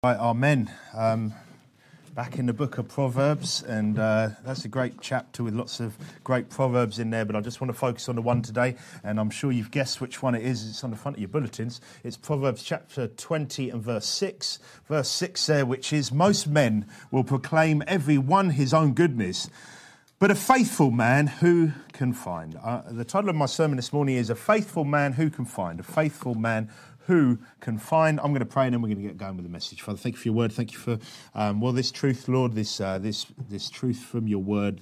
Right, amen. Back in the book of Proverbs, and that's a great chapter with lots of great proverbs in there, but I just want to focus on the one today, and I'm sure you've guessed which one it is. It's on the front of your bulletins. It's Proverbs chapter 20 and verse 6. Verse 6 there, which is, most men will proclaim every one his own goodness, but a faithful man who can find? The title of my sermon this morning is A Faithful Man Who Can Find? A Faithful Man Who Can Find? I'm going to pray and then we're going to get going with the message. Father, thank you for your word. Thank you for, this truth, Lord, this truth from your word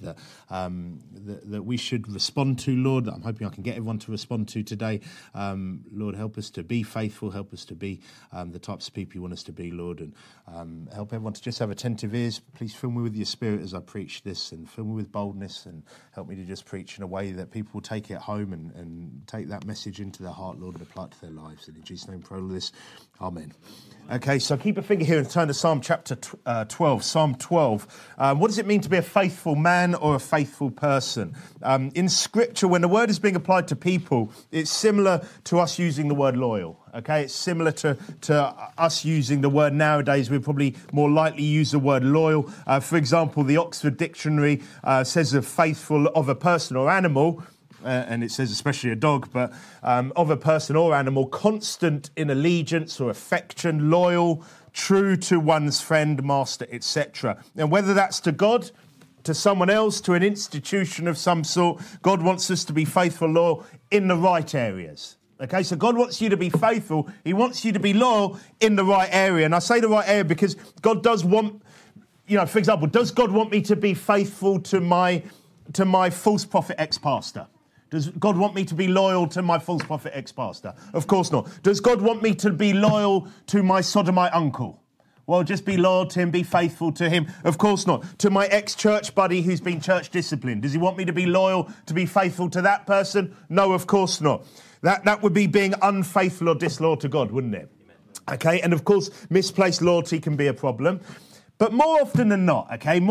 that we should respond to, Lord, that I'm hoping I can get everyone to respond to today. Lord, help us to be faithful. Help us to be the types of people you want us to be, Lord, and help everyone to just have attentive ears. Please fill me with your spirit as I preach this, and fill me with boldness, and help me to just preach in a way that people will take it home and take that message into their heart, Lord, and apply it to their lives. And in Jesus' name, pray all this. Amen. Okay, so keep a finger here and turn to Psalm chapter 12. Psalm 12. What does it mean to be a faithful man or a faithful person? In Scripture, when the word is being applied to people, it's similar to us using the word loyal. Okay, it's similar to us using the word nowadays. We'd probably more likely use the word loyal. For example, the Oxford Dictionary says of faithful of a person or animal, and it says especially a dog, but of a person or animal, constant in allegiance or affection, loyal, true to one's friend, master, etc. And whether that's to God, to someone else, to an institution of some sort, God wants us to be faithful, loyal in the right areas. Okay, so God wants you to be faithful. He wants you to be loyal in the right area. And I say the right area because God does want, for example, does God want me to be faithful to my false prophet ex-pastor? Does God want me to be loyal to my false prophet ex-pastor? Of course not. Does God want me to be loyal to my sodomite uncle? Well, just be loyal to him, be faithful to him. Of course not. To my ex-church buddy who's been church disciplined. Does he want me to be loyal, to be faithful to that person? No, of course not. That would be being unfaithful or disloyal to God, wouldn't it? Okay, and of course, misplaced loyalty can be a problem. But more often than not,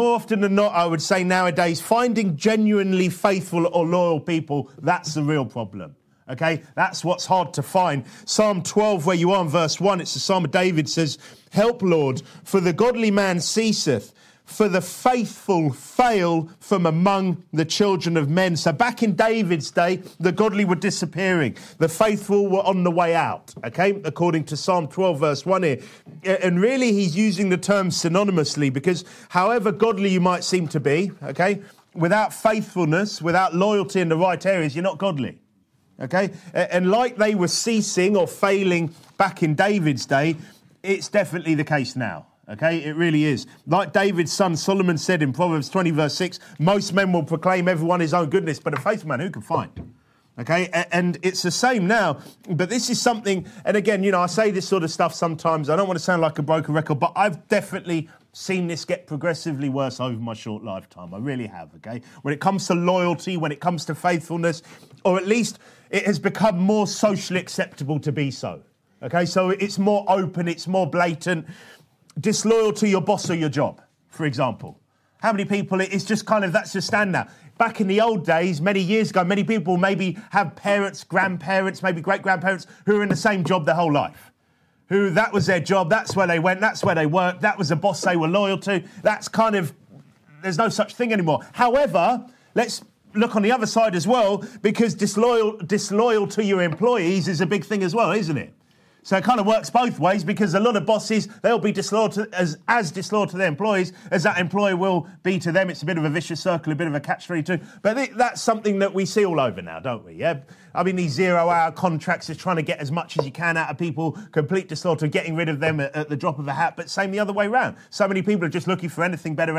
I would say nowadays, finding genuinely faithful or loyal people, that's the real problem. Okay, that's what's hard to find. Psalm 12, where you are in verse 1, it's the Psalm of David, says, "Help, Lord, for the godly man ceaseth, for the faithful fail from among the children of men." So back in David's day, the godly were disappearing. The faithful were on the way out, okay, according to Psalm 12, verse 1 here. And really, he's using the term synonymously because however godly you might seem to be, okay, without faithfulness, without loyalty in the right areas, you're not godly, okay? And like they were ceasing or failing back in David's day, it's definitely the case now. Okay, it really is. Like David's son Solomon said in Proverbs 20, verse 6, most men will proclaim everyone his own goodness, but a faithful man who can find? Okay, and it's the same now, but this is something, and again, I say this sort of stuff sometimes. I don't want to sound like a broken record, but I've definitely seen this get progressively worse over my short lifetime. I really have, okay? When it comes to loyalty, when it comes to faithfulness, or at least it has become more socially acceptable to be so. Okay, so it's more open, it's more blatant. Disloyal to your boss or your job, for example. How many people, it's just kind of, that's the standard. Back in the old days, many years ago, many people maybe have parents, grandparents, maybe great-grandparents who are in the same job their whole life. Who, that was their job, that's where they went, that's where they worked, that was the boss they were loyal to. That's kind of, there's no such thing anymore. However, let's look on the other side as well, because disloyal to your employees is a big thing as well, isn't it? So it kind of works both ways because a lot of bosses, they'll be disloyal as disloyal to their employees as that employee will be to them. It's a bit of a vicious circle, a bit of a catch-22. But that's something that we see all over now, don't we? Yeah. I mean, these 0-hour contracts is trying to get as much as you can out of people, complete disloyalty, getting rid of them at the drop of a hat, but same the other way around. So many people are just looking for anything better.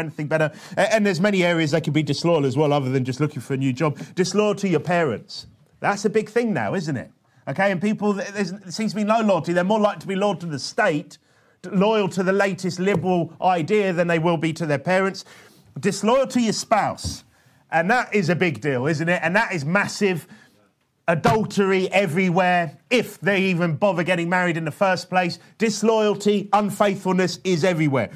And there's many areas they could be disloyal as well, other than just looking for a new job. Disloyal to your parents. That's a big thing now, isn't it? Okay, and people, there seems to be no loyalty. They're more likely to be loyal to the state, loyal to the latest liberal idea than they will be to their parents. Disloyal to your spouse. And that is a big deal, isn't it? And that is massive. Adultery everywhere, if they even bother getting married in the first place. Disloyalty, unfaithfulness is everywhere.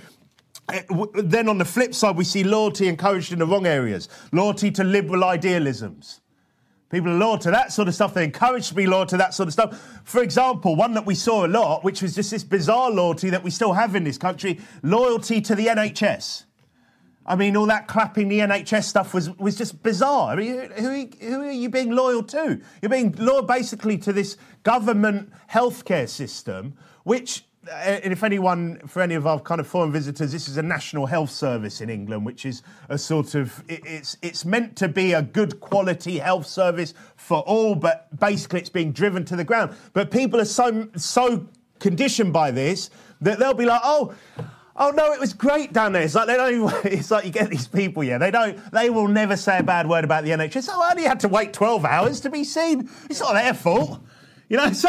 Then on the flip side, we see loyalty encouraged in the wrong areas. Loyalty to liberal idealisms. People are loyal to that sort of stuff. They're encouraged to be loyal to that sort of stuff. For example, one that we saw a lot, which was just this bizarre loyalty that we still have in this country, loyalty to the NHS. I mean, all that clapping the NHS stuff was just bizarre. I mean, who are you being loyal to? You're being loyal basically to this government healthcare system, which, and for any of our kind of foreign visitors, this is a National Health Service in England, which is a sort of, it's meant to be a good quality health service for all, but basically it's being driven to the ground. But people are so conditioned by this that they'll be like, oh no, it was great down there. It's like it's like you get these people, they will never say a bad word about the NHS. Oh, I only had to wait 12 hours to be seen. It's not their fault. So,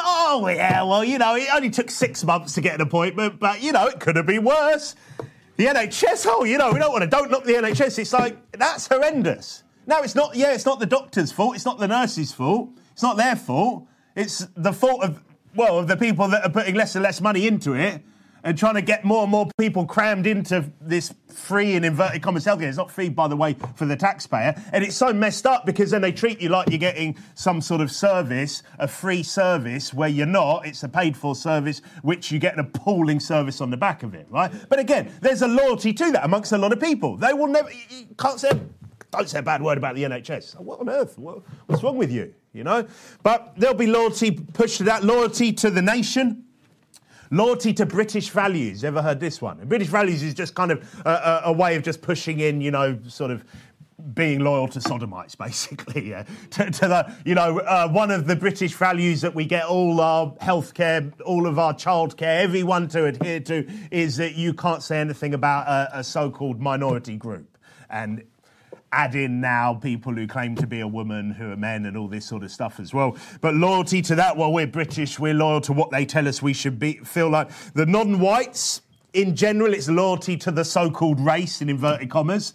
it only took 6 months to get an appointment, but, it could have been worse. The NHS, we don't knock the NHS. It's like, that's horrendous. No, it's not the doctor's fault. It's not the nurse's fault. It's not their fault. It's the fault of the people that are putting less and less money into it and trying to get more and more people crammed into this free, in inverted commas, healthcare. It's not free, by the way, for the taxpayer. And it's so messed up because then they treat you like you're getting some sort of service, a free service, where you're not. It's a paid-for service, which you get an appalling service on the back of it, right? But again, there's a loyalty to that amongst a lot of people. They will never... don't say a bad word about the NHS. What on earth? What's wrong with you, But there'll be loyalty pushed to that. Loyalty to the nation. Loyalty to British values. Ever heard this one? British values is just kind of a way of just pushing in, sort of being loyal to sodomites, basically. Yeah. To the, one of the British values that we get all our healthcare, all of our childcare, everyone to adhere to is that you can't say anything about a so-called minority group. And add in now people who claim to be a woman who are men and all this sort of stuff as well. But loyalty to that, we're British, we're loyal to what they tell us we should feel like. The non-whites, in general, it's loyalty to the so-called race, in inverted commas.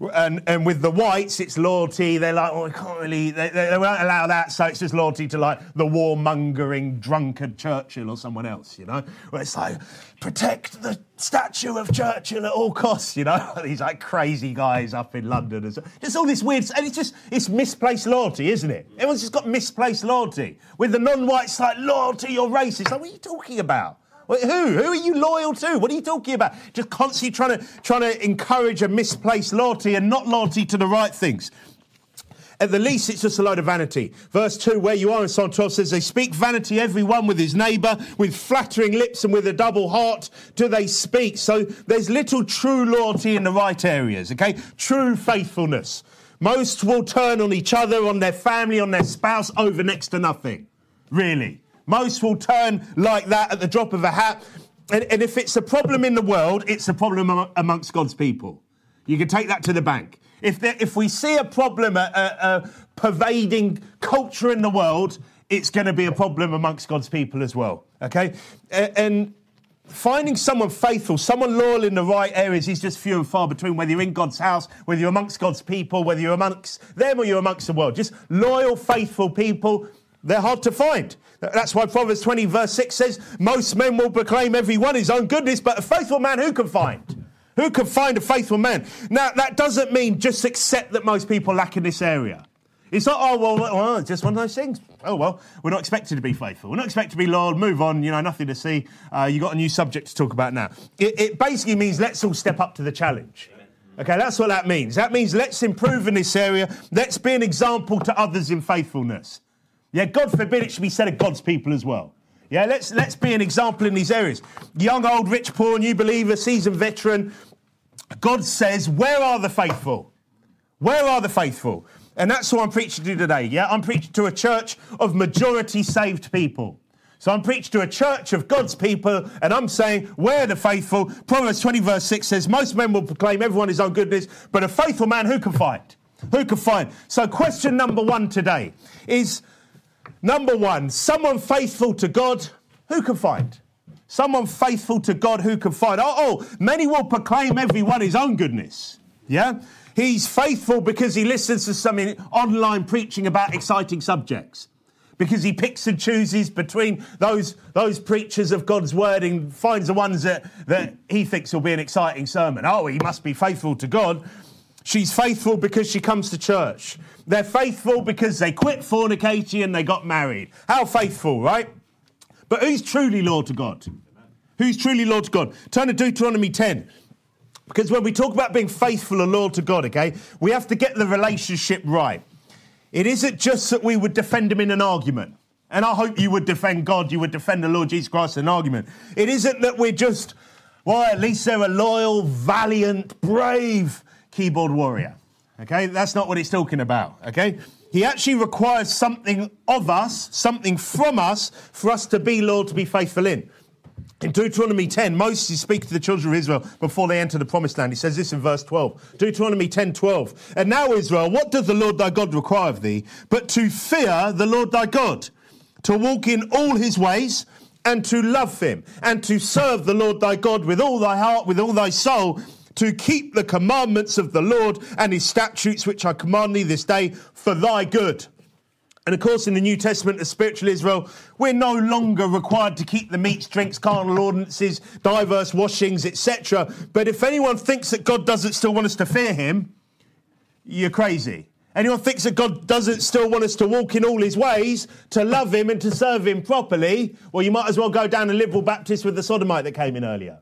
And with the whites, it's loyalty. They're like, we can't really... They won't allow that, so it's just loyalty to, like, the warmongering, drunkard Churchill or someone else, Where it's like, protect the statue of Churchill at all costs, These, like, crazy guys up in London. And so. Just all this weird... And it's misplaced loyalty, isn't it? Everyone's just got misplaced loyalty. With the non-whites, like, loyalty, your race. It's like, what are you talking about? Who are you loyal to? What are you talking about? Just constantly trying to encourage a misplaced loyalty and not loyalty to the right things. At the least, it's just a load of vanity. Verse 2, where you are in Psalm 12, says, they speak vanity, everyone with his neighbour, with flattering lips and with a double heart do they speak. So there's little true loyalty in the right areas, okay? True faithfulness. Most will turn on each other, on their family, on their spouse, over next to nothing. Really. Most will turn like that at the drop of a hat. And if it's a problem in the world, it's a problem amongst God's people. You can take that to the bank. If we see a problem, a pervading culture in the world, it's going to be a problem amongst God's people as well. Okay? And finding someone faithful, someone loyal in the right areas is just few and far between, whether you're in God's house, whether you're amongst God's people, whether you're amongst them or you're amongst the world. Just loyal, faithful people, they're hard to find. That's why Proverbs 20 verse 6 says, most men will proclaim every one his own goodness, but a faithful man who can find? Who can find a faithful man? Now, that doesn't mean just accept that most people lack in this area. It's not, well, it's just one of those things. Oh, well, we're not expected to be faithful. We're not expected to be loyal. Move on, nothing to see. You got a new subject to talk about now. It basically means let's all step up to the challenge. Okay, that's what that means. That means let's improve in this area. Let's be an example to others in faithfulness. Yeah, God forbid it should be said of God's people as well. Yeah, let's be an example in these areas. Young, old, rich, poor, new believer, seasoned veteran. God says, where are the faithful? Where are the faithful? And that's what I'm preaching to today, yeah? I'm preaching to a church of majority saved people. So I'm preaching to a church of God's people, and I'm saying, where are the faithful? Proverbs 20 verse 6 says, most men will proclaim everyone his own goodness, but a faithful man who can find? Who can find? So question number one today is... Number one, someone faithful to God, who can find? Someone faithful to God, who can find? Many will proclaim everyone his own goodness. Yeah? He's faithful because he listens to some online preaching about exciting subjects. Because he picks and chooses between those preachers of God's word and finds the ones that he thinks will be an exciting sermon. Oh, he must be faithful to God. She's faithful because she comes to church. They're faithful because they quit fornicating and they got married. How faithful, right? But who's truly loyal to God? Who's truly loyal to God? Turn to Deuteronomy 10. Because when we talk about being faithful and loyal to God, okay, we have to get the relationship right. It isn't just that we would defend him in an argument. And I hope you would defend God, you would defend the Lord Jesus Christ in an argument. It isn't that we're just, well, at least they're a loyal, valiant, brave keyboard warrior. Okay, that's not what it's talking about, okay? He actually requires something of us, something from us, for us to be loyal, to be faithful in. In Deuteronomy 10, Moses is speaking to the children of Israel before they enter the promised land. He says this in verse 12. Deuteronomy 10:12. And now, Israel, what does the Lord thy God require of thee? But to fear the Lord thy God, to walk in all his ways, and to love him, and to serve the Lord thy God with all thy heart, with all thy soul, to keep the commandments of the Lord and his statutes which I command thee this day for thy good. And of course, in the New Testament of spiritual Israel, we're no longer required to keep the meats, drinks, carnal ordinances, diverse washings, etc. But if anyone thinks that God doesn't still want us to fear him, you're crazy. Anyone thinks that God doesn't still want us to walk in all his ways, to love him and to serve him properly, well, you might as well go down a liberal Baptist with the sodomite that came in earlier.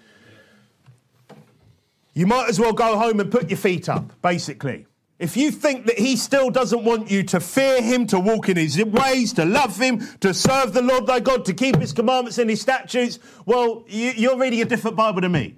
You might as well go home and put your feet up, basically. If you think that he still doesn't want you to fear him, to walk in his ways, to love him, to serve the Lord thy God, to keep his commandments and his statutes, well, you're reading a different Bible to me.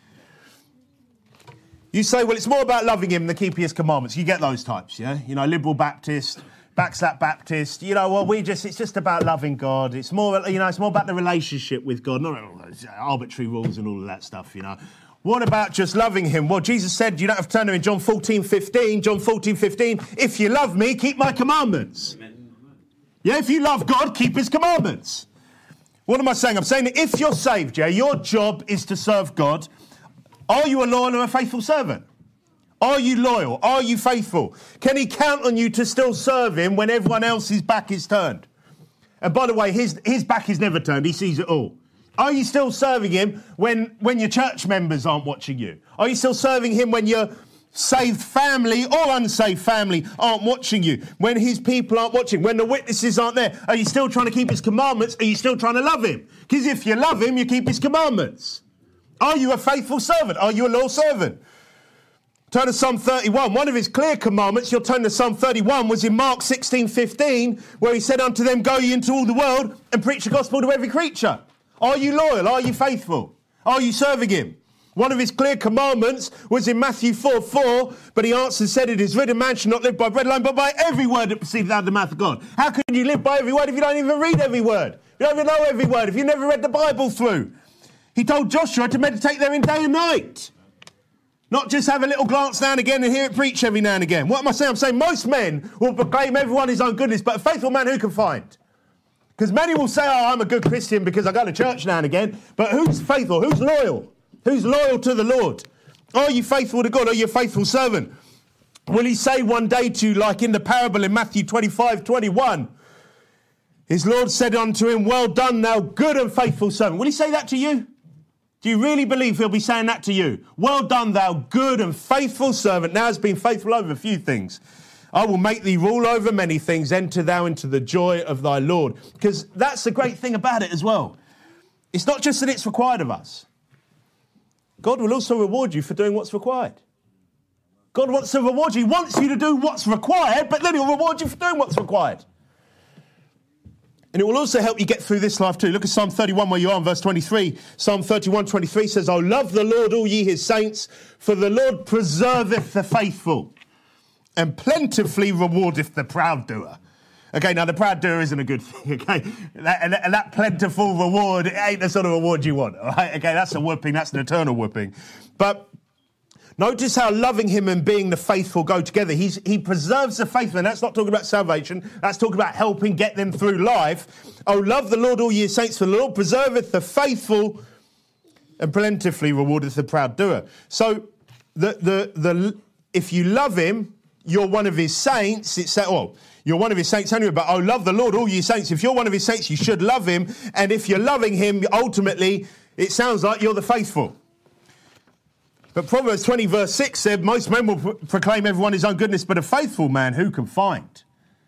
You say, well, it's more about loving him than keeping his commandments. You get those types, yeah? You know, liberal Baptist, backslap Baptist. You know, well, it's just about loving God. It's more, it's more about the relationship with God, not arbitrary rules and all of that stuff, you know. What about just loving him? Well, Jesus said, you don't have to turn to him in John 14:15. John 14:15, if you love me, keep my commandments. Amen. Yeah, if you love God, keep his commandments. What am I saying? I'm saying that if you're saved, yeah, your job is to serve God. Are you a loyal and a faithful servant? Are you loyal? Are you faithful? Can he count on you to still serve him when everyone else's back is turned? And by the way, his back is never turned. He sees it all. Are you still serving him when your church members aren't watching you? Are you still serving him when your saved family or unsaved family aren't watching you? When his people aren't watching? When the witnesses aren't there? Are you still trying to keep his commandments? Are you still trying to love him? Because if you love him, you keep his commandments. Are you a faithful servant? Are you a loyal servant? Turn to Psalm 31. One of his clear commandments, you'll turn to Psalm 31, was in Mark 16:15, where he said unto them, go ye into all the world and preach the gospel to every creature. Are you loyal? Are you faithful? Are you serving him? One of his clear commandments was in Matthew 4:4, but he answered and said, it is written, man shall not live by bread alone, but by every word that proceeds out of the mouth of God. How can you live by every word if you don't even read every word? You don't even know every word, if you never read the Bible through. He told Joshua to meditate therein day and night. Not just have a little glance now and again and hear it preach every now and again. What am I saying? I'm saying most men will proclaim everyone his own goodness, but a faithful man who can find? Because many will say, oh, I'm a good Christian because I go to church now and again. But who's faithful? Who's loyal? Who's loyal to the Lord? Are you faithful to God? Are you a faithful servant? Will he say one day to you, like in the parable in Matthew 25:21, his Lord said unto him, well done, thou good and faithful servant. Will he say that to you? Do you really believe he'll be saying that to you? Well done, thou good and faithful servant. Now has been faithful over a few things. I will make thee rule over many things. Enter thou into the joy of thy Lord. Because that's the great thing about it as well. It's not just that it's required of us. God will also reward you for doing what's required. God wants to reward you. He wants you to do what's required, but then he'll reward you for doing what's required. And it will also help you get through this life too. Look at Psalm 31 where you are in verse 23. Psalm 31:23 says, oh, love the Lord, all ye his saints, for the Lord preserveth the faithful, and plentifully rewardeth the proud doer. Okay, now the proud doer isn't a good thing, okay? And that plentiful reward, it ain't the sort of reward you want, all right? Okay, that's a whooping, that's an eternal whooping. But notice how loving him and being the faithful go together. He preserves the faithful, and that's not talking about salvation, that's talking about helping get them through life. Oh, love the Lord, all ye saints, for the Lord preserveth the faithful, and plentifully rewardeth the proud doer. So, if you love him, you're one of his saints. You're one of his saints anyway, but oh, love the Lord, all you saints. If you're one of his saints, you should love him. And if you're loving him, ultimately, it sounds like you're the faithful. But Proverbs 20 verse 6 said, most men will proclaim everyone his own goodness, but a faithful man who can find?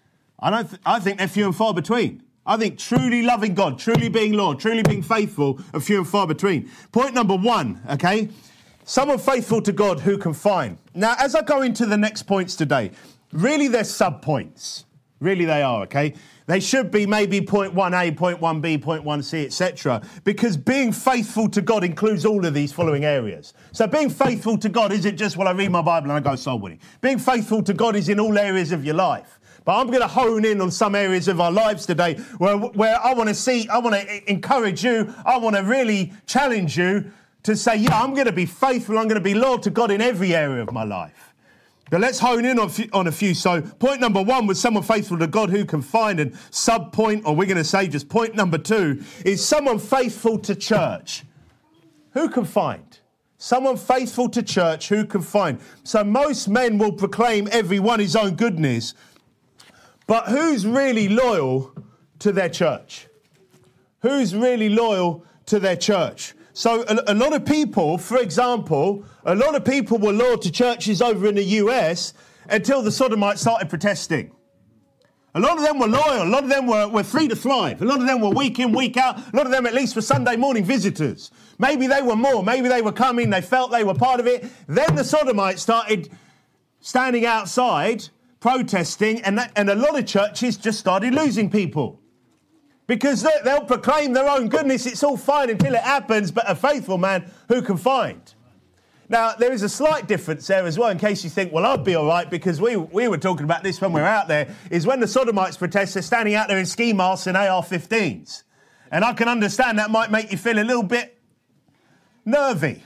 I think they're few and far between. I think truly loving God, truly being Lord, truly being faithful are few and far between. Point number one, okay? Someone faithful to God who can find. Now, as I go into the next points today, really they're sub-points. Really they are, okay? They should be maybe point 1A, point 1B, point 1C, etc. Because being faithful to God includes all of these following areas. So being faithful to God isn't just, well, I read my Bible and I go soul winning. Being faithful to God is in all areas of your life. But I'm going to hone in on some areas of our lives today where I want to encourage you, I want to really challenge you to say, yeah, I'm going to be faithful, I'm going to be loyal to God in every area of my life. But let's hone in on a few. So point number one was someone faithful to God who can find. And sub-point, or we're going to say just point number two, is someone faithful to church. Who can find? Someone faithful to church who can find. So most men will proclaim everyone his own goodness. But who's really loyal to their church? Who's really loyal to their church? So a lot of people, for example, a lot of people were loyal to churches over in the US until the Sodomites started protesting. A lot of them were loyal. A lot of them were free to thrive. A lot of them were week in, week out. A lot of them at least were Sunday morning visitors. Maybe they were more. Maybe they were coming. They felt they were part of it. Then the Sodomites started standing outside, protesting, and a lot of churches just started losing people. Because they'll proclaim their own goodness, it's all fine until it happens, but a faithful man who can find? Now, there is a slight difference there as well, in case you think, well, I'd be all right, because we were talking about this when we were out there, is when the Sodomites protest, they're standing out there in ski masks and AR-15s. And I can understand that might make you feel a little bit nervy,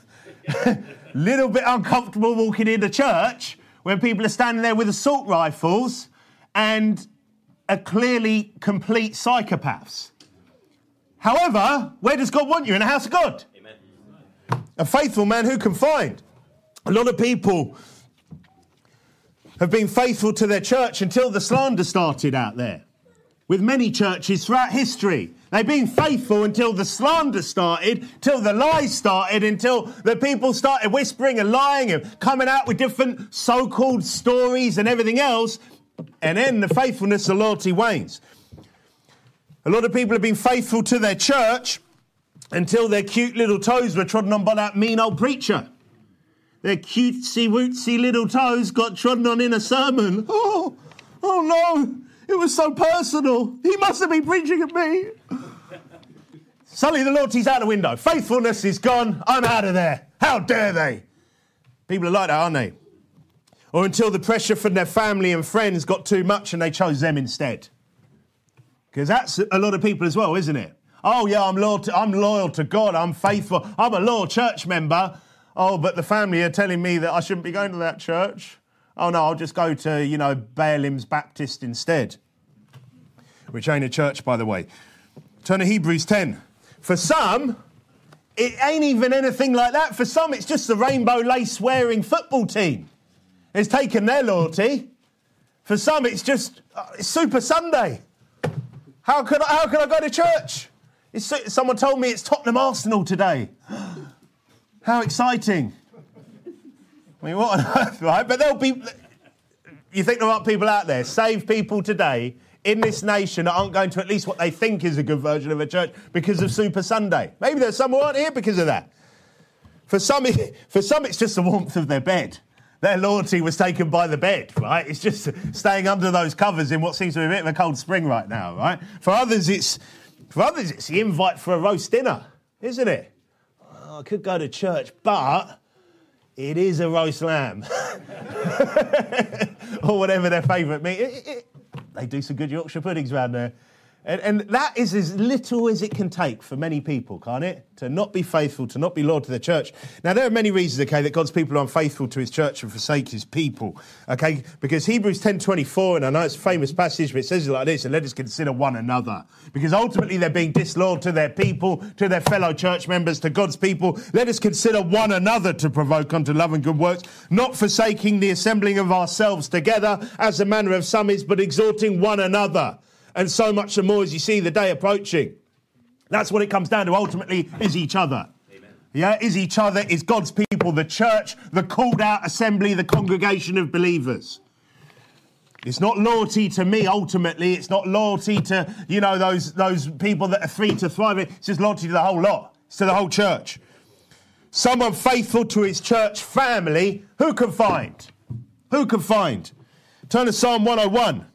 little bit uncomfortable walking into church when people are standing there with assault rifles and are clearly complete psychopaths. However, where does God want you? In the house of God. Amen. A faithful man who can find. A lot of people have been faithful to their church until the slander started out there. With many churches throughout history, they've been faithful until the slander started, till the lies started, until the people started whispering and lying and coming out with different so-called stories and everything else. And then the faithfulness and loyalty wanes. A lot of people have been faithful to their church until their cute little toes were trodden on by that mean old preacher. Their cutesy-wootsy little toes got trodden on in a sermon. Oh no, it was so personal. He must have been preaching at me. Suddenly the loyalty's out the window. Faithfulness is gone. I'm out of there. How dare they? People are like that, aren't they? Or until the pressure from their family and friends got too much and they chose them instead. Because that's a lot of people as well, isn't it? Oh, yeah, I'm loyal to God. I'm faithful. I'm a loyal church member. Oh, but the family are telling me that I shouldn't be going to that church. Oh, no, I'll just go to, Baalim's Baptist instead. Which ain't a church, by the way. Turn to Hebrews 10. For some, it ain't even anything like that. For some, it's just the rainbow lace-wearing football team. It's taken their loyalty. For some, it's just it's Super Sunday. How can I go to church? Someone told me it's Tottenham Arsenal today. How exciting. I mean, what on earth, right? But there'll be... You think there aren't people out there, saved people today in this nation that aren't going to at least what they think is a good version of a church because of Super Sunday. Maybe there's some who aren't here because of that. For some, it's just the warmth of their bed. Their loyalty was taken by the bed, right? It's just staying under those covers in what seems to be a bit of a cold spring right now, right? For others, it's the invite for a roast dinner, isn't it? Oh, I could go to church, but it is a roast lamb. Or whatever their favourite meat. They do some good Yorkshire puddings around there. And that is as little as it can take for many people, can't it? To not be faithful, to not be loyal to their church. Now, there are many reasons, okay, that God's people are unfaithful to his church and forsake his people, okay? Because Hebrews 10:24, and I know it's a famous passage, but it says it like this, and let us consider one another. Because ultimately they're being disloyal to their people, to their fellow church members, to God's people. Let us consider one another to provoke unto love and good works, not forsaking the assembling of ourselves together, as the manner of some is, but exhorting one another. And so much the more as you see the day approaching. That's what it comes down to ultimately, is each other. Amen. Yeah, is each other, is God's people, the church, the called out assembly, the congregation of believers. It's not loyalty to me, ultimately. It's not loyalty to, those people that are free to thrive. It's just loyalty to the whole lot. It's to the whole church. Someone faithful to his church family, who can find? Who can find? Turn to Psalm 101.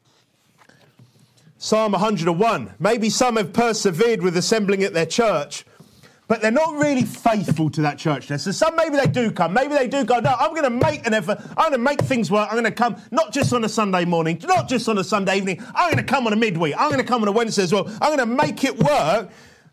Psalm 101. Maybe some have persevered with assembling at their church, but they're not really faithful to that church. So some, maybe they do come. Maybe they do go, no, I'm going to make an effort. I'm going to make things work. I'm going to come not just on a Sunday morning, not just on a Sunday evening. I'm going to come on a midweek. I'm going to come on a Wednesday as well. I'm going to make it work.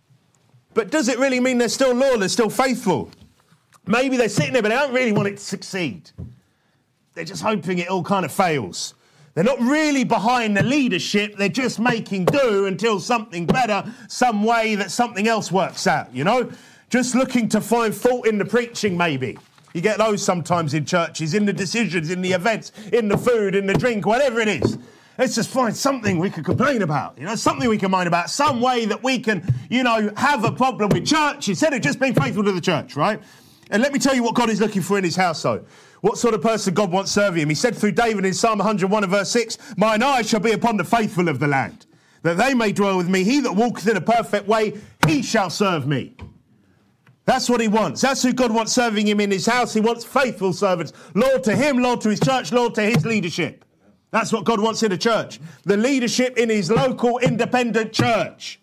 But does it really mean they're still loyal, they're still faithful? Maybe they're sitting there, but they don't really want it to succeed. They're just hoping it all kind of fails. They're not really behind the leadership. They're just making do until something better, some way that something else works out, Just looking to find fault in the preaching, maybe. You get those sometimes in churches, in the decisions, in the events, in the food, in the drink, whatever it is. Let's just find something we can complain about, something we can mind about, some way that we can, have a problem with church instead of just being faithful to the church, right? And let me tell you what God is looking for in his household. What sort of person God wants serving him. He said through David in Psalm 101 and verse 6, mine eyes shall be upon the faithful of the land, that they may dwell with me. He that walketh in a perfect way, he shall serve me. That's what he wants. That's who God wants serving him in his house. He wants faithful servants. Lord to him, Lord to his church, Lord to his leadership. That's what God wants in a church. The leadership in his local independent church.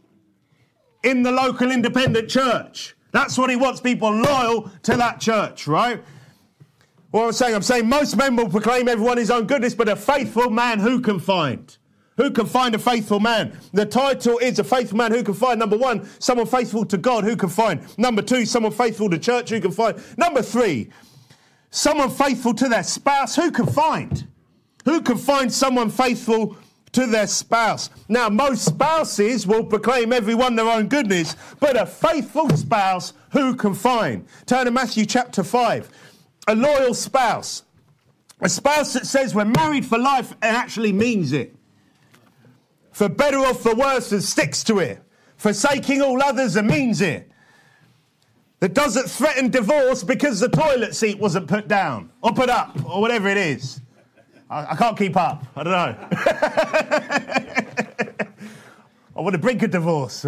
In the local independent church. That's what he wants, people loyal to that church, right? What I'm saying most men will proclaim everyone his own goodness, but a faithful man who can find? Who can find a faithful man? The title is a faithful man who can find. Number 1, someone faithful to God who can find. Number 2, someone faithful to church who can find. Number 3, someone faithful to their spouse who can find. Who can find someone faithful to their spouse? Now, most spouses will proclaim everyone their own goodness, but a faithful spouse who can find? Turn to Matthew chapter 5. A loyal spouse. A spouse that says we're married for life and actually means it. For better or for worse and sticks to it. Forsaking all others and means it. That doesn't threaten divorce because the toilet seat wasn't put down or put up or whatever it is. I can't keep up. I don't know. I want to brink a divorce.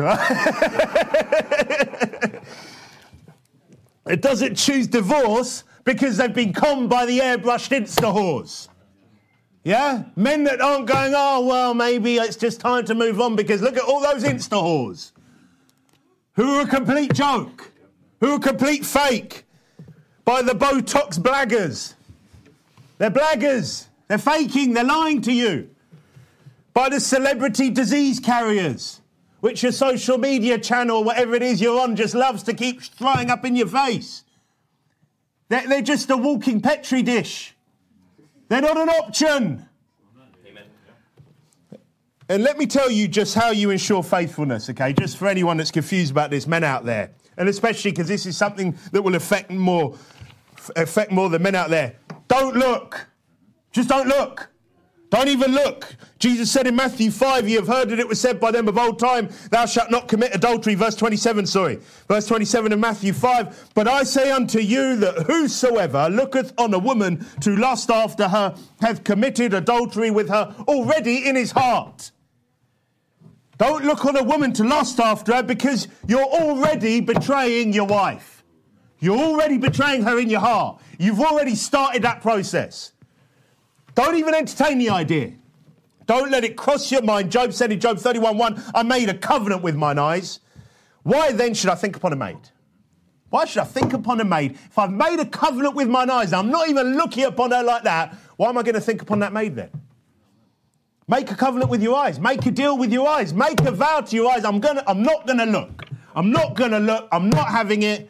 It doesn't choose divorce because they've been conned by the airbrushed Insta whores. Yeah? Men that aren't going, oh, well, maybe it's just time to move on because look at all those Insta whores who are a complete joke, who are a complete fake, by the Botox blaggers. They're blaggers. They're faking. They're lying to you. By the celebrity disease carriers, which your social media channel, whatever it is you're on, just loves to keep throwing up in your face. They're just a walking Petri dish. They're not an option. Amen. And let me tell you just how you ensure faithfulness, okay? Just for anyone that's confused about this, men out there. And especially because this is something that will affect more the men out there. Don't look. Just don't look. Don't even look. Jesus said in Matthew 5, you have heard that it was said by them of old time, thou shalt not commit adultery. Verse 27 of Matthew 5. But I say unto you that whosoever looketh on a woman to lust after her hath committed adultery with her already in his heart. Don't look on a woman to lust after her because you're already betraying your wife. You're already betraying her in your heart. You've already started that process. Don't even entertain the idea. Don't let it cross your mind. Job said in Job 31:1, I made a covenant with mine eyes. Why then should I think upon a maid? Why should I think upon a maid? If I've made a covenant with mine eyes, and I'm not even looking upon her like that, why am I going to think upon that maid then? Make a covenant with your eyes. Make a deal with your eyes. Make a vow to your eyes. I'm not going to look. I'm not going to look. I'm not having it.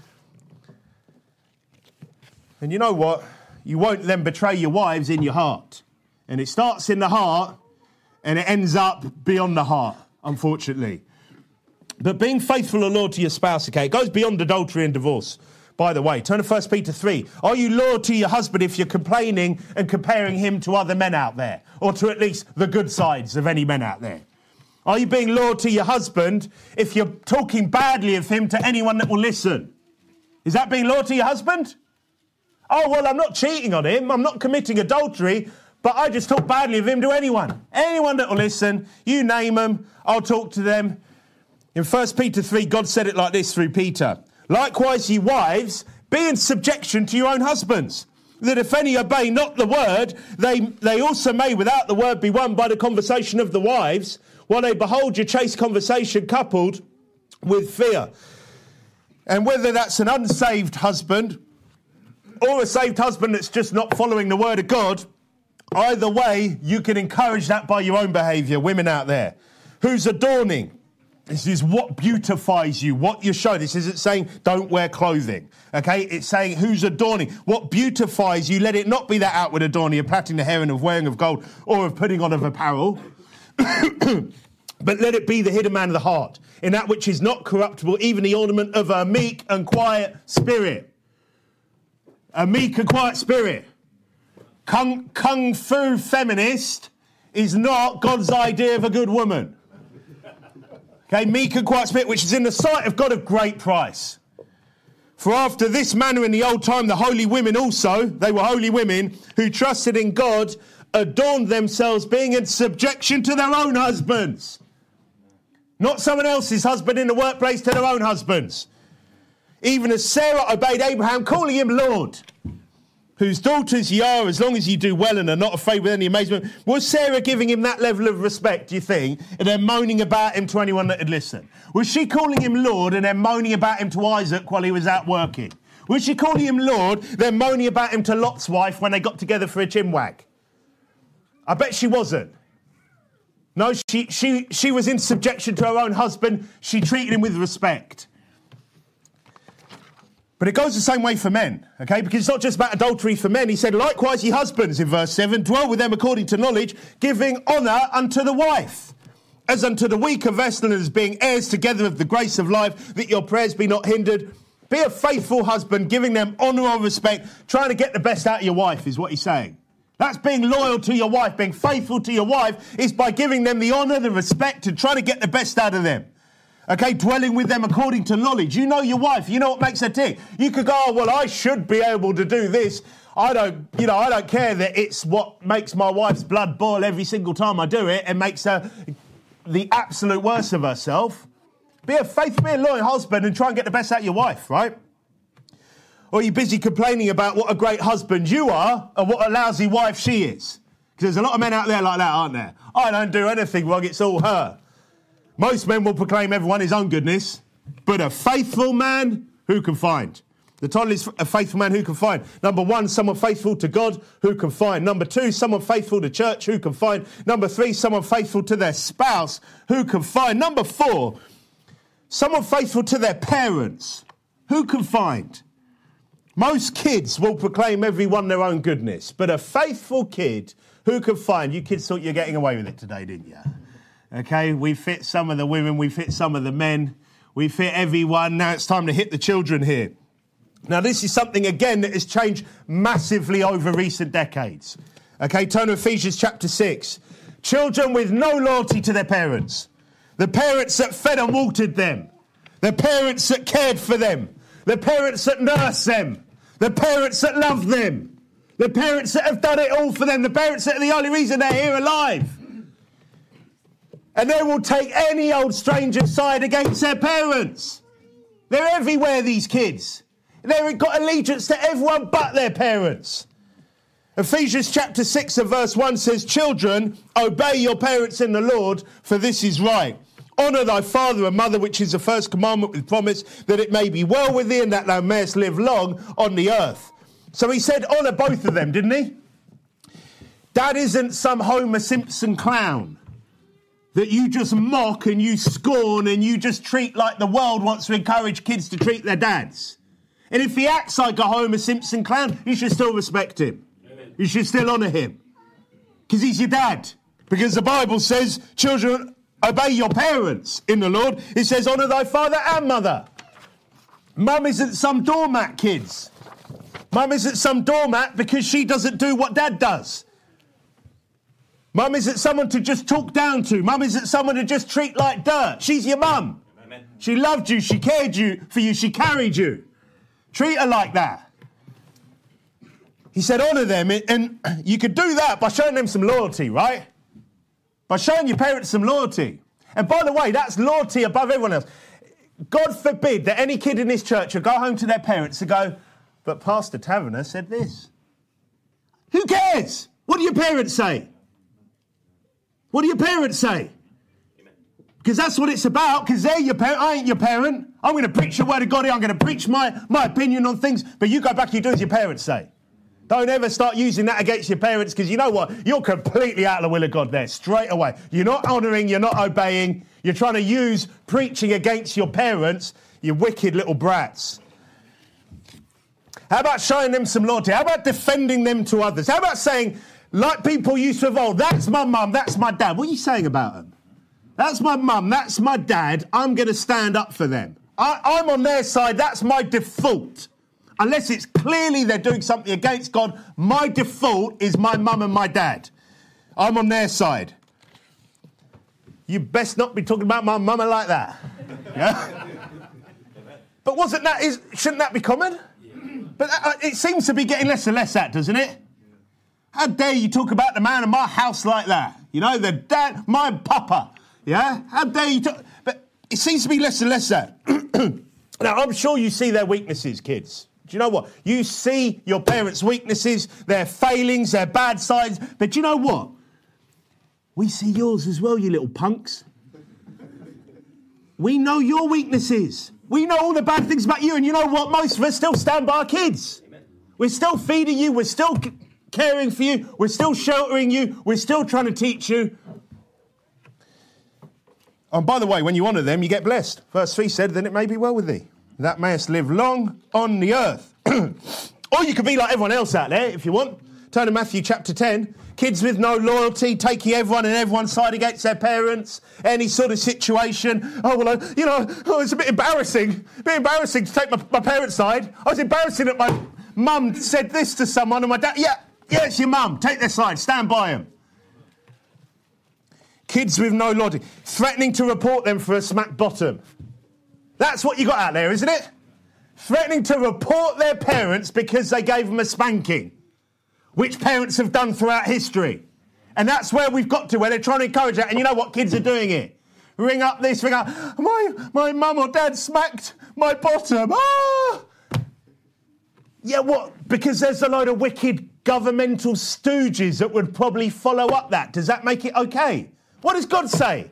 And you know what? You won't then betray your wives in your heart. And it starts in the heart and it ends up beyond the heart, unfortunately. But being faithful or loyal to your spouse, okay, it goes beyond adultery and divorce. By the way, turn to 1 Peter 3. Are you loyal to your husband if you're complaining and comparing him to other men out there? Or to at least the good sides of any men out there? Are you being loyal to your husband if you're talking badly of him to anyone that will listen? Is that being loyal to your husband? Oh, well, I'm not cheating on him. I'm not committing adultery, but I just talk badly of him to anyone. Anyone that will listen, you name them, I'll talk to them. In 1 Peter 3, God said it like this through Peter. Likewise, ye wives, be in subjection to your own husbands, that if any obey not the word, they also may without the word be won by the conversation of the wives, while they behold your chaste conversation coupled with fear. And whether that's an unsaved husband or a saved husband that's just not following the word of God, either way, you can encourage that by your own behaviour, women out there. Who's adorning? This is what beautifies you, what you show. This isn't saying don't wear clothing, okay? It's saying who's adorning. What beautifies you, let it not be that outward adorning of plaiting the hair and of wearing of gold or of putting on of apparel, but let it be the hidden man of the heart, in that which is not corruptible, even the ornament of a meek and quiet spirit. A meek and quiet spirit. Kung fu feminist is not God's idea of a good woman. Okay, meek and quiet spirit, which is in the sight of God of great price. For after this manner in the old time, the holy women also, they were holy women, who trusted in God, adorned themselves, being in subjection to their own husbands. Not someone else's husband in the workplace, to their own husbands. Even as Sarah obeyed Abraham, calling him Lord, whose daughters ye are, as long as ye do well and are not afraid with any amazement. Was Sarah giving him that level of respect, do you think, and then moaning about him to anyone that had listened? Was she calling him Lord and then moaning about him to Isaac while he was out working? Was she calling him Lord, then moaning about him to Lot's wife when they got together for a chinwag? I bet she wasn't. No, she was in subjection to her own husband. She treated him with respect. But it goes the same way for men, okay? Because it's not just about adultery for men. He said, likewise, ye husbands, in verse 7, dwell with them according to knowledge, giving honour unto the wife, as unto the weaker vessel, and as being heirs together of the grace of life, that your prayers be not hindered. Be a faithful husband, giving them honour or respect, trying to get the best out of your wife, is what he's saying. That's being loyal to your wife. Being faithful to your wife is by giving them the honour, the respect, and trying to get the best out of them. Okay, dwelling with them according to knowledge. You know your wife. You know what makes her tick. You could go, oh, well, I should be able to do this. I don't care that it's what makes my wife's blood boil every single time I do it and makes her the absolute worst of herself. Be a faithful, be a loyal husband and try and get the best out of your wife, right? Or are you busy complaining about what a great husband you are and what a lousy wife she is? Because there's a lot of men out there like that, aren't there? I don't do anything wrong, it's all her. Most men will proclaim everyone his own goodness, but a faithful man, who can find? The title is a faithful man, who can find? Number 1, someone faithful to God, who can find? Number 2, someone faithful to church, who can find? Number 3, someone faithful to their spouse, who can find? Number 4, someone faithful to their parents, who can find? Most kids will proclaim everyone their own goodness, but a faithful kid, who can find? You kids thought you're getting away with it today, didn't you? Okay, we fit some of the women, we fit some of the men, we fit everyone. Now it's time to hit the children here. Now this is something, again, that has changed massively over recent decades. Okay, turn to Ephesians chapter 6. Children with no loyalty to their parents. The parents that fed and watered them. The parents that cared for them. The parents that nursed them. The parents that loved them. The parents that have done it all for them. The parents that are the only reason they're here alive. And they will take any old stranger's side against their parents. They're everywhere, these kids. They've got allegiance to everyone but their parents. Ephesians chapter 6 and verse 1 says, children, obey your parents in the Lord, for this is right. Honour thy father and mother, which is the first commandment with promise, that it may be well with thee and that thou mayest live long on the earth. So he said honour both of them, didn't he? Dad isn't some Homer Simpson clown that you just mock and you scorn and you just treat like the world wants to encourage kids to treat their dads. And if he acts like a Homer Simpson clown, you should still respect him. Amen. You should still honour him. Because he's your dad. Because the Bible says, children, obey your parents in the Lord. It says, honour thy father and mother. Mum isn't some doormat, kids. Mum isn't some doormat because she doesn't do what dad does. Mum isn't someone to just talk down to. Mum isn't someone to just treat like dirt. She's your mum. Amen. She loved you. She cared for you. She carried you. Treat her like that. He said, honour them, and you could do that by showing them some loyalty, right? By showing your parents some loyalty. And by the way, that's loyalty above everyone else. God forbid that any kid in this church would go home to their parents and go, but Pastor Taverner said this. Who cares? What do your parents say? What do your parents say? Because that's what it's about, because they're your parent. I ain't your parent. I'm going to preach the word of God here. I'm going to preach my opinion on things, but you go back and you do as your parents say. Don't ever start using that against your parents, because you know what? You're completely out of the will of God there, straight away. You're not honouring, you're not obeying. You're trying to use preaching against your parents, you wicked little brats. How about showing them some loyalty? How about defending them to others? How about saying, like people used to evolve, that's my mum, that's my dad. What are you saying about them? That's my mum, that's my dad. I'm going to stand up for them. I'm on their side, that's my default. Unless it's clearly they're doing something against God, my default is my mum and my dad. I'm on their side. You best not be talking about my mama like that. Yeah? But shouldn't that be common? But it seems to be getting less and less that, doesn't it? How dare you talk about the man in my house like that? You know, the dad, my papa. Yeah? How dare you talk? But it seems to be less and less that. Now, I'm sure you see their weaknesses, kids. Do you know what? You see your parents' weaknesses, their failings, their bad sides. But do you know what? We see yours as well, you little punks. We know your weaknesses. We know all the bad things about you. And you know what? Most of us still stand by our kids. Amen. We're still feeding you. We're still caring for you. We're still sheltering you. We're still trying to teach you. And by the way, when you honour them, you get blessed. Verse 3 said, then it may be well with thee, that mayest live long on the earth. Or you could be like everyone else out there, if you want. Turn to Matthew chapter 10. Kids with no loyalty, taking everyone and everyone's side against their parents. Any sort of situation. Oh, well, it's a bit embarrassing. To take my parents' side. I was embarrassing that my mum said this to someone and my dad... Yeah, it's your mum. Take their side. Stand by them. Kids with no loyalty. Threatening to report them for a smack bottom. That's what you got out there, isn't it? Threatening to report their parents because they gave them a spanking, which parents have done throughout history. And that's where we've got to, where they're trying to encourage that. And you know what? Kids are doing it. Ring up this, ring up. My mum or dad smacked my bottom. Ah! Yeah, what? Because there's a load of wicked governmental stooges that would probably follow up that. Does that make it okay? What does God say?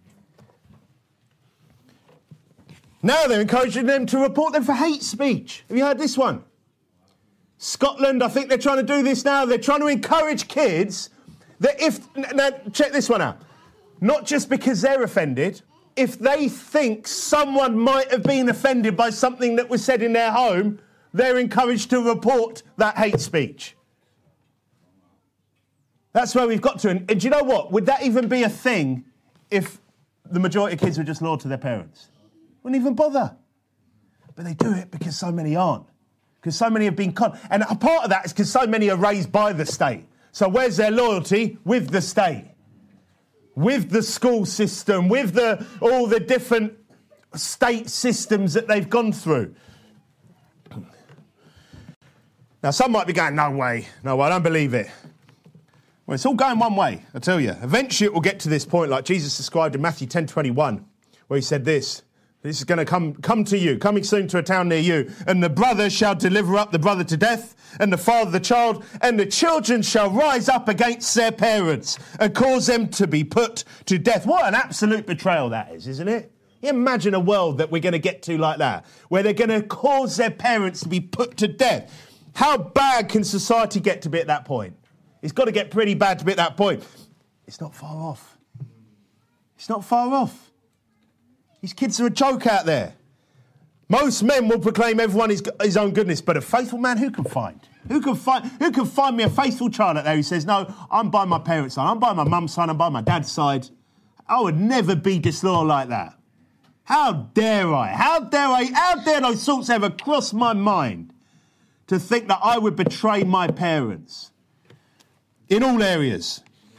Now they're encouraging them to report them for hate speech. Have you heard this one? Scotland, I think they're trying to do this now. They're trying to encourage kids that now check this one out. Not just because they're offended, if they think someone might have been offended by something that was said in their home, they're encouraged to report that hate speech. That's where we've got to. And do you know what? Would that even be a thing if the majority of kids were just loyal to their parents? Wouldn't even bother. But they do it because so many aren't. Because so many have been and a part of that is because so many are raised by the state. So where's their loyalty? With the state. With the school system. With all the different state systems that they've gone through. Now, some might be going, no way, I don't believe it. Well, it's all going one way, I tell you. Eventually it will get to this point, like Jesus described in Matthew 10:21, where he said this. This is going to come to you, coming soon to a town near you. And the brother shall deliver up the brother to death, and the father the child, and the children shall rise up against their parents and cause them to be put to death. What an absolute betrayal that is, isn't it? Imagine a world that we're going to get to like that, where they're going to cause their parents to be put to death. How bad can society get to be at that point? It's got to get pretty bad to be at that point. It's not far off. It's not far off. These kids are a joke out there. Most men will proclaim everyone his own goodness, but a faithful man who can find? Who can find me a faithful child out there who says, no, I'm by my parents' side, I'm by my mum's side, I'm by my dad's side. I would never be disloyal like that. How dare I? How dare those thoughts ever cross my mind to think that I would betray my parents? In all areas.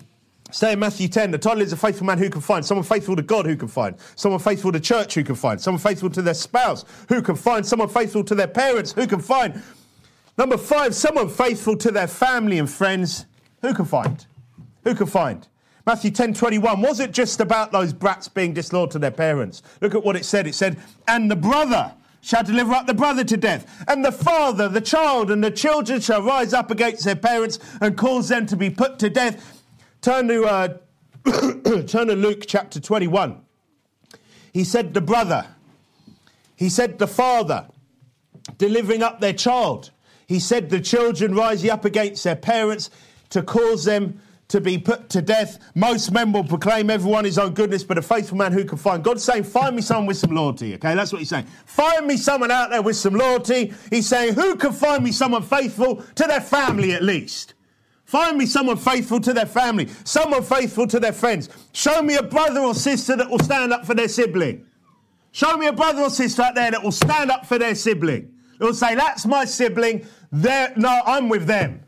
Say in Matthew 10, the title is A Faithful Man Who Can Find. Someone faithful to God who can find. Someone faithful to church who can find. Someone faithful to their spouse who can find. Someone faithful to their parents who can find. Number 5, someone faithful to their family and friends who can find. Who can find. Matthew 10:21, was it just about those brats being disloyal to their parents? Look at what it said. It said, and the brother shall deliver up the brother to death, and the father, the child, and the children shall rise up against their parents and cause them to be put to death. Turn to Luke chapter 21. He said the brother. He said the father delivering up their child. He said the children rising up against their parents to cause them to be put to death. Most men will proclaim everyone his own goodness, but a faithful man who can find. God's saying, find me someone with some loyalty. Okay, that's what he's saying. Find me someone out there with some loyalty. He's saying, who can find me someone faithful to their family at least? Find me someone faithful to their family, someone faithful to their friends. Show me a brother or sister that will stand up for their sibling. Show me a brother or sister out there that will stand up for their sibling. They'll say, that's my sibling. No, I'm with them.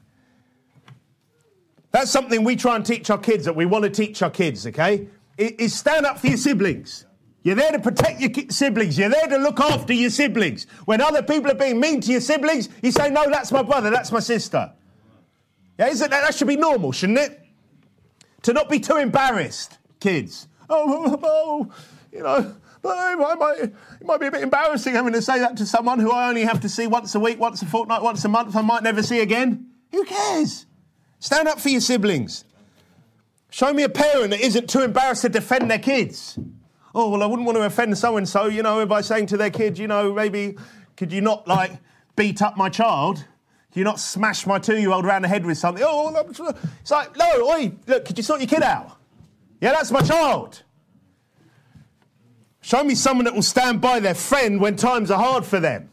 That's something we try and teach our kids, that we want to teach our kids, okay? Is stand up for your siblings. You're there to protect your siblings. You're there to look after your siblings. When other people are being mean to your siblings, you say, no, that's my brother, that's my sister. Yeah, isn't that should be normal, shouldn't it? To not be too embarrassed, kids. You know, it might be a bit embarrassing having to say that to someone who I only have to see once a week, once a fortnight, once a month, I might never see again. Who cares? Stand up for your siblings. Show me a parent that isn't too embarrassed to defend their kids. Oh, well, I wouldn't want to offend so-and-so, you know, by saying to their kids, you know, maybe could you not, like, beat up my child? Could you not smash my 2-year-old around the head with something? Oh, it's like, no, oi, look, could you sort your kid out? Yeah, that's my child. Show me someone that will stand by their friend when times are hard for them.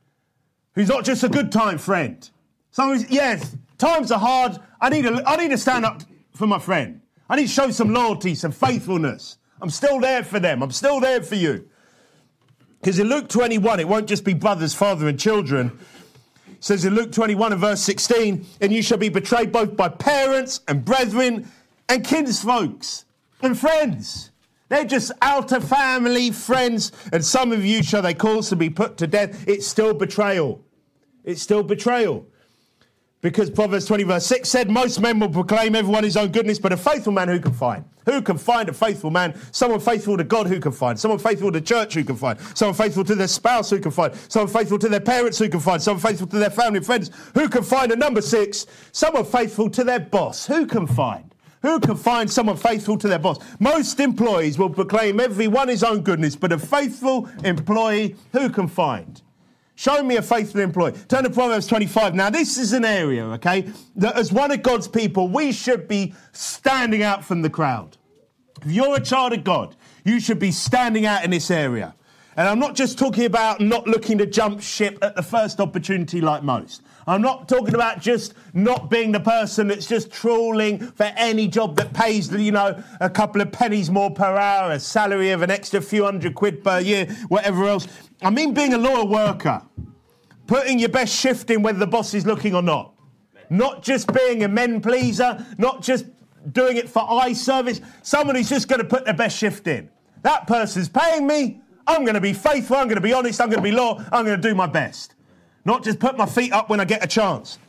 Who's not just a good time friend. Someone who's, yes, times are hard. I need to stand up for my friend. I need to show some loyalty, some faithfulness. I'm still there for them. I'm still there for you. Because in Luke 21, it won't just be brothers, father and children. It says in Luke 21 and verse 16, and you shall be betrayed both by parents and brethren and kinsfolks and friends. They're just outer family, friends, and some of you shall they cause to be put to death. It's still betrayal. It's still betrayal. Because Proverbs 20 verse 6 said, most men will proclaim everyone his own goodness, but a faithful man who can find? Who can find a faithful man? Someone faithful to God who can find? Someone faithful to church who can find? Someone faithful to their spouse who can find? Someone faithful to their parents who can find? Someone faithful to their family and friends who can find? And number 6, someone faithful to their boss. Who can find? Who can find someone faithful to their boss? Most employees will proclaim everyone his own goodness, but a faithful employee who can find? Show me a faithful employee. Turn to Proverbs 25. Now, this is an area, okay, that as one of God's people, we should be standing out from the crowd. If you're a child of God, you should be standing out in this area. And I'm not just talking about not looking to jump ship at the first opportunity like most. I'm not talking about just not being the person that's just trawling for any job that pays, you know, a couple of pennies more per hour, a salary of an extra few £100 per year, whatever else. I mean being a loyal worker, putting your best shift in whether the boss is looking or not. Not just being a men pleaser, not just doing it for eye service, someone who's just going to put their best shift in. That person's paying me, I'm going to be faithful, I'm going to be honest, I'm going to be loyal, I'm going to do my best. Not just put my feet up when I get a chance.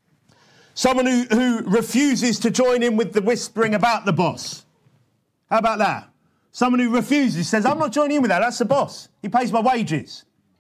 Someone who refuses to join in with the whispering about the boss. How about that? Someone who refuses, says, I'm not joining in with that, that's the boss. He pays my wages.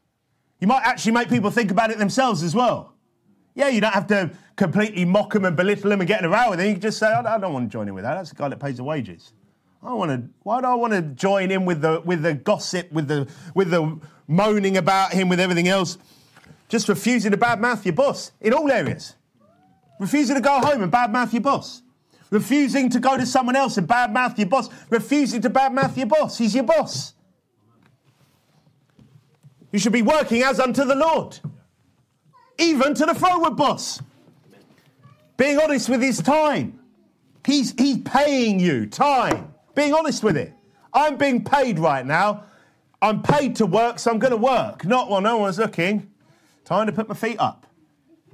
You might actually make people think about it themselves as well. Yeah, you don't have to completely mock them and belittle them and get in a row with them. You can just say, I don't want to join in with that. That's the guy that pays the wages. Why do I want to join in with the gossip, with the moaning about him, with everything else? Just refusing to badmouth your boss in all areas. Refusing to go home and badmouth your boss. Refusing to go to someone else and badmouth your boss. Refusing to badmouth your boss. He's your boss. You should be working as unto the Lord. Even to the forward boss. Being honest with his time. He's paying you time. Being honest with it. I'm being paid right now. I'm paid to work, so I'm going to work. Not while no one's looking. Time to put my feet up.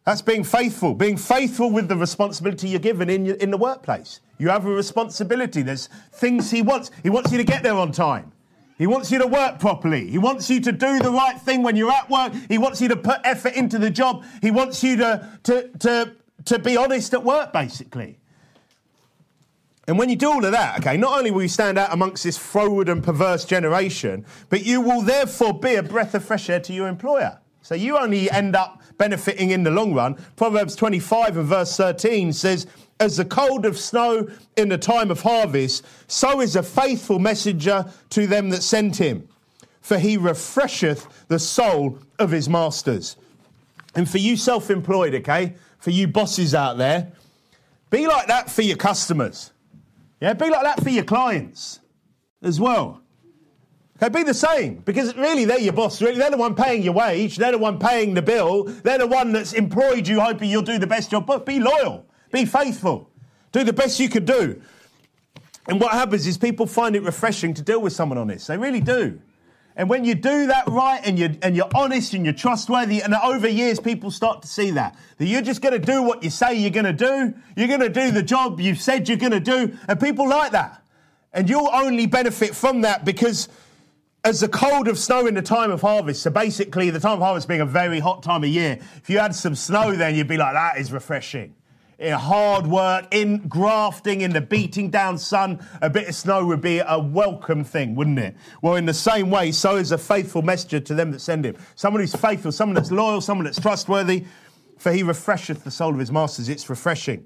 That's being faithful with the responsibility you're given in the workplace. You have a responsibility. There's things he wants. He wants you to get there on time. He wants you to work properly. He wants you to do the right thing when you're at work. He wants you to put effort into the job. He wants you to be honest at work, basically. And when you do all of that, okay, not only will you stand out amongst this froward and perverse generation, but you will therefore be a breath of fresh air to your employer. So you only end up benefiting in the long run. Proverbs 25 and verse 13 says, as the cold of snow in the time of harvest, so is a faithful messenger to them that send him. For he refresheth the soul of his masters. And for you self-employed, okay, for you bosses out there, be like that for your customers. Yeah, be like that for your clients as well. Okay, be the same, because really they're your boss. Really, they're the one paying your wage. They're the one paying the bill. They're the one that's employed you, hoping you'll do the best job. But be loyal. Be faithful. Do the best you can do. And what happens is people find it refreshing to deal with someone honest. They really do. And when you do that right and you're honest and you're trustworthy, and over years people start to see that you're just going to do what you say you're going to do. You're going to do the job you've said you're going to do. And people like that. And you'll only benefit from that because as the cold of snow in the time of harvest, so basically the time of harvest being a very hot time of year, if you had some snow then you'd be like, that is refreshing. In hard work, in grafting, in the beating down sun, a bit of snow would be a welcome thing, wouldn't it? Well, in the same way, so is a faithful messenger to them that send him. Someone who's faithful, someone that's loyal, someone that's trustworthy, for he refresheth the soul of his masters. It's refreshing.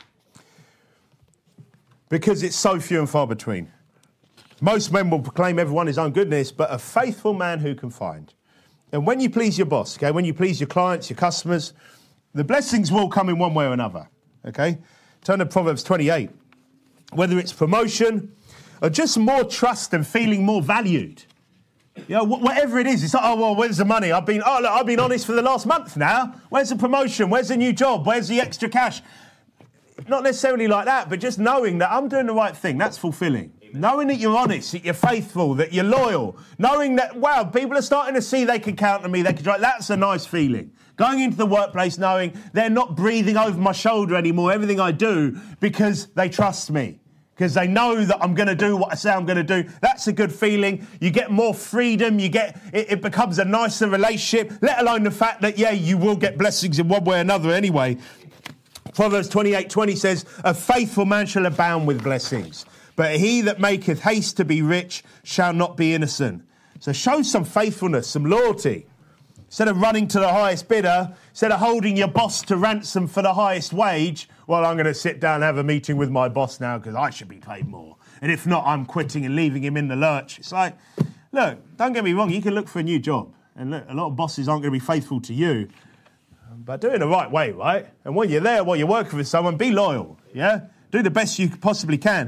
Because it's so few and far between. Most men will proclaim everyone his own goodness, but a faithful man who can find. And when you please your boss, okay, when you please your clients, your customers, the blessings will come in one way or another. Okay, turn to Proverbs 28. Whether it's promotion or just more trust and feeling more valued, you know, whatever it is, it's like, oh well, where's the money? I've been honest for the last month now. Where's the promotion? Where's the new job? Where's the extra cash? Not necessarily like that, but just knowing that I'm doing the right thing. That's fulfilling. Amen. Knowing that you're honest, that you're faithful, that you're loyal. Knowing that, wow, people are starting to see they can count on me. That's a nice feeling. Going into the workplace knowing they're not breathing over my shoulder anymore, everything I do, because they trust me. Because they know that I'm going to do what I say I'm going to do. That's a good feeling. You get more freedom. It becomes a nicer relationship, let alone the fact that, yeah, you will get blessings in one way or another anyway. Proverbs 28:20 says, a faithful man shall abound with blessings, but he that maketh haste to be rich shall not be innocent. So show some faithfulness, some loyalty. Instead of running to the highest bidder, instead of holding your boss to ransom for the highest wage, well, I'm going to sit down and have a meeting with my boss now because I should be paid more. And if not, I'm quitting and leaving him in the lurch. It's like, look, don't get me wrong, you can look for a new job. And look, a lot of bosses aren't going to be faithful to you. But do it in the right way, right? And when you're there, while you're working with someone, be loyal, yeah? Do the best you possibly can.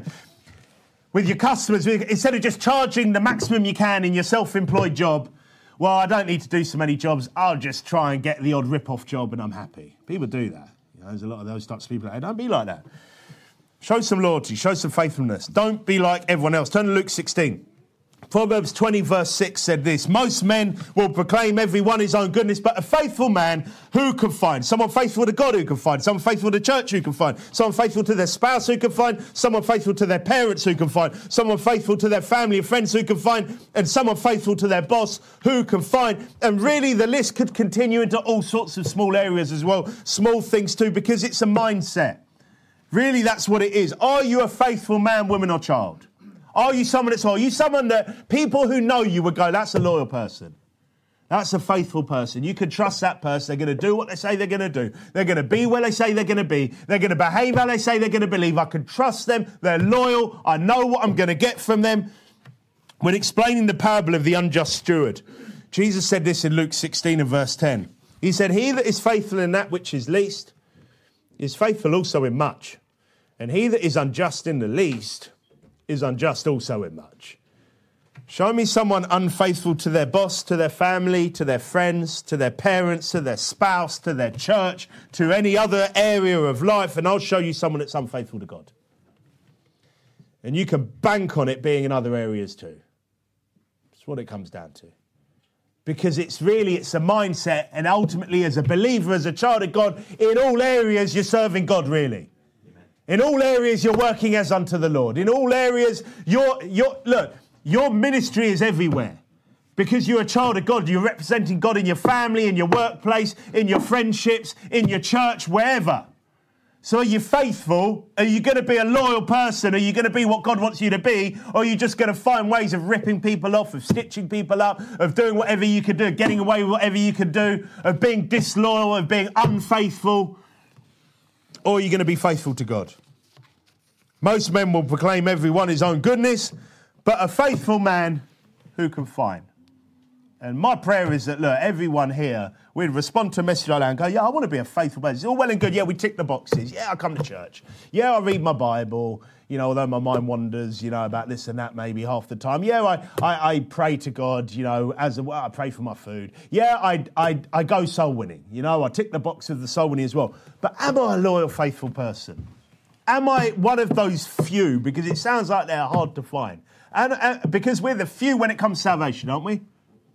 With your customers, instead of just charging the maximum you can in your self-employed job, well, I don't need to do so many jobs. I'll just try and get the odd rip-off job and I'm happy. People do that. You know, there's a lot of those types of people out there. Don't be like that. Show some loyalty. Show some faithfulness. Don't be like everyone else. Turn to Luke 16. Proverbs 20 verse 6 said this, most men will proclaim every one his own goodness, but a faithful man who can find? Someone faithful to God who can find? Someone faithful to church who can find? Someone faithful to their spouse who can find? Someone faithful to their parents who can find? Someone faithful to their family and friends who can find? And someone faithful to their boss who can find? And really the list could continue into all sorts of small areas as well, small things too, because it's a mindset. Really that's what it is. Are you a faithful man, woman or child? Are you someone that's loyal? Are you someone that people who know you would go, that's a loyal person. That's a faithful person. You can trust that person. They're going to do what they say they're going to do. They're going to be where they say they're going to be. They're going to behave how they say they're going to believe. I can trust them. They're loyal. I know what I'm going to get from them. When explaining the parable of the unjust steward, Jesus said this in Luke 16 and verse 10. He said, he that is faithful in that which is least is faithful also in much. And he that is unjust in the least is unjust also in much. Show me someone unfaithful to their boss, to their family, to their friends, to their parents, to their spouse, to their church, to any other area of life, and I'll show you someone that's unfaithful to God. And you can bank on it being in other areas too. That's what it comes down to. Because it's a mindset, and ultimately as a believer, as a child of God, in all areas you're serving God, really. Amen. In all areas you're working as unto the Lord. In all areas, your ministry is everywhere. Because you're a child of God, you're representing God in your family, in your workplace, in your friendships, in your church, wherever. So are you faithful? Are you going to be a loyal person? Are you going to be what God wants you to be? Or are you just going to find ways of ripping people off, of stitching people up, of doing whatever you could do, getting away with whatever you could do, of being disloyal, of being unfaithful? Or are you going to be faithful to God? Most men will proclaim everyone his own goodness, but a faithful man who can find? And my prayer is that, look, everyone here, we'd respond to a message like that and go, yeah, I want to be a faithful person. It's all well and good. Yeah, we tick the boxes. Yeah, I come to church. Yeah, I read my Bible, although my mind wanders, about this and that maybe half the time. Yeah, I pray to God, I pray for my food. Yeah, I go soul winning. I tick the box of the soul winning as well. But am I a loyal, faithful person? Am I one of those few? Because it sounds like they're hard to find. And because we're the few when it comes to salvation, aren't we?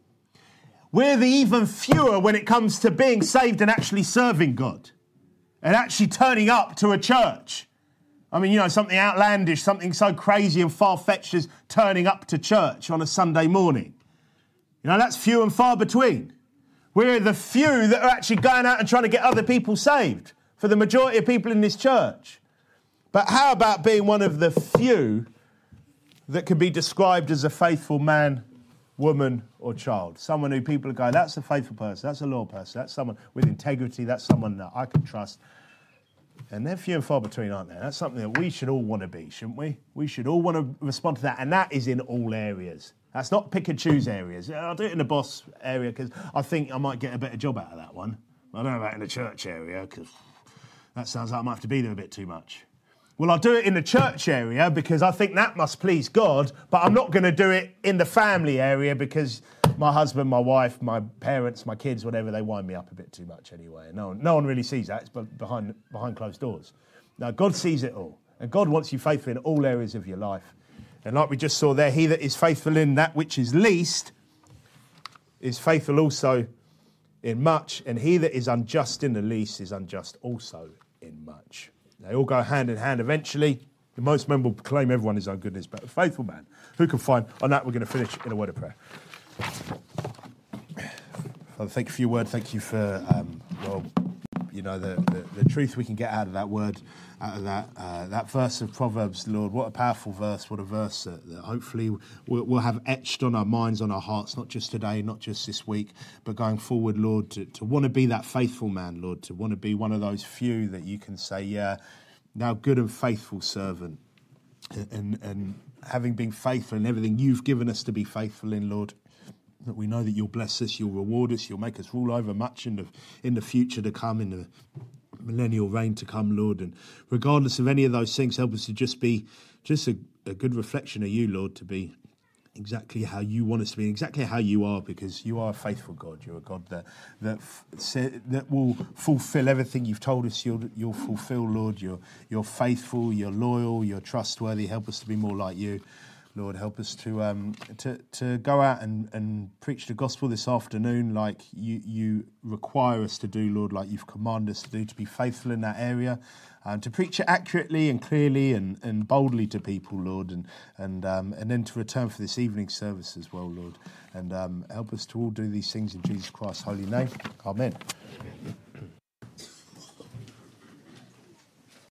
We're the even fewer when it comes to being saved and actually serving God and actually turning up to a church. I mean, something outlandish, something so crazy and far-fetched as turning up to church on a Sunday morning. That's few and far between. We're the few that are actually going out and trying to get other people saved for the majority of people in this church. But how about being one of the few that can be described as a faithful man, woman or child? Someone who people go, that's a faithful person, that's a loyal person, that's someone with integrity, that's someone that I can trust. And they're few and far between, aren't they? That's something that we should all want to be, shouldn't we? We should all want to respond to that, and that is in all areas. That's not pick and choose areas. I'll do it in the boss area because I think I might get a better job out of that one. I don't know about in the church area because that sounds like I might have to be there a bit too much. Well, I'll do it in the church area because I think that must please God, but I'm not going to do it in the family area because my husband, my wife, my parents, my kids, whatever, they wind me up a bit too much anyway. No one really sees that. It's behind closed doors. Now, God sees it all, and God wants you faithful in all areas of your life. And like we just saw there, he that is faithful in that which is least is faithful also in much, and he that is unjust in the least is unjust also in much. They all go hand in hand eventually. The most men will proclaim everyone his own goodness, but a faithful man who can find? On that, we're going to finish in a word of prayer. Father, thank you for your word. Thank you for, the truth we can get out of that word, out of that verse of Proverbs, Lord. What a powerful verse. What a verse that hopefully we'll have etched on our minds, on our hearts, not just today, not just this week, but going forward, Lord, to want to be that faithful man, Lord, to want to be one of those few that you can say, yeah, now good and faithful servant. And having been faithful in everything you've given us to be faithful in, Lord, that we know that you'll bless us, you'll reward us, you'll make us rule over much in the future to come, in the millennial reign to come, Lord. And regardless of any of those things, help us to just be a good reflection of you, Lord, to be exactly how you want us to be, exactly how you are, because you are a faithful God. You're a God that will fulfill everything you've told us you'll fulfill, Lord. You're faithful, you're loyal, you're trustworthy. Help us to be more like you. Lord, help us to go out and preach the gospel this afternoon like you require us to do, Lord, like you've commanded us to do, to be faithful in that area, to preach it accurately and clearly and boldly to people, Lord, and then to return for this evening service as well, Lord. And help us to all do these things in Jesus Christ's holy name. Amen.